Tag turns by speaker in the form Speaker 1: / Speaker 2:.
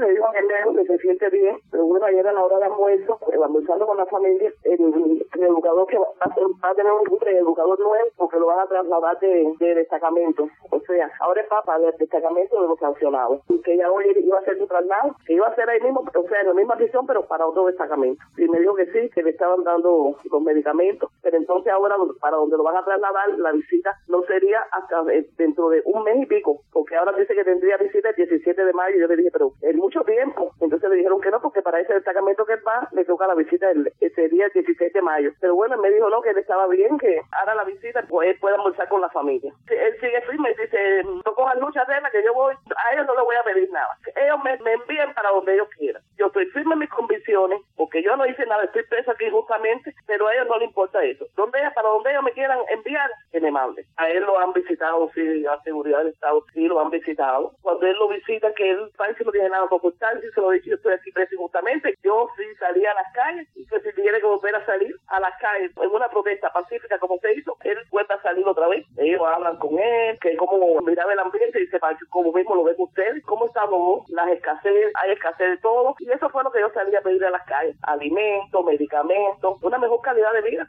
Speaker 1: me dijo aquel médico que se siente bien, pero bueno, ayer a la hora de almuerzo, almorzando con la familia, el educador que va a tener un educador nuevo, porque lo van a trasladar de destacamento. O sea, ahora es papa del destacamento de los sancionados. Que ya hoy iba a ser su traslado, que iba a ser ahí mismo, o sea, en la misma prisión, pero para otro destacamento. Y me dijo que sí, que le estaban dando los medicamentos, pero entonces ahora para donde lo van a trasladar, la visita no sería hasta dentro de un mes y pico, porque ahora dice que tendría visita el 17 de mayo. Yo le dije, pero es mucho tiempo. Entonces le dijeron que no, porque para ese destacamento que él va, le toca la visita ese día el 16 de mayo. Pero bueno, él me dijo no, que él estaba bien, que ahora la visita, pues él puede almorzar con la familia. Él sigue firme, dice, no cojan lucha de la que yo voy, a ellos no les voy a pedir nada. Ellos me envían para donde ellos quieran. Yo estoy firme en mis convicciones, porque yo no hice nada, estoy preso aquí injustamente, pero a ellos no les importa eso. Para donde ellos me quieran enviar, que me manden. A él lo han visitado, sí, la seguridad del Estado, sí, lo han visitado. Cuando él lo visita, que él parece que no tiene nada que ocultar, sí se lo he dicho, yo estoy aquí preso injustamente. Yo sí salí a las calles, y que si tiene que volver a salir a las calles en una protesta pacífica como se hizo, él vuelve a salir otra vez. Ellos hablan con él, que como miraba el ambiente y dice, como mismo lo ven ustedes, cómo estamos, las escasez, hay escasez de todo. Y eso fue lo que yo salí a pedir a las calles: alimentos, medicamentos, una mejor calidad de vida.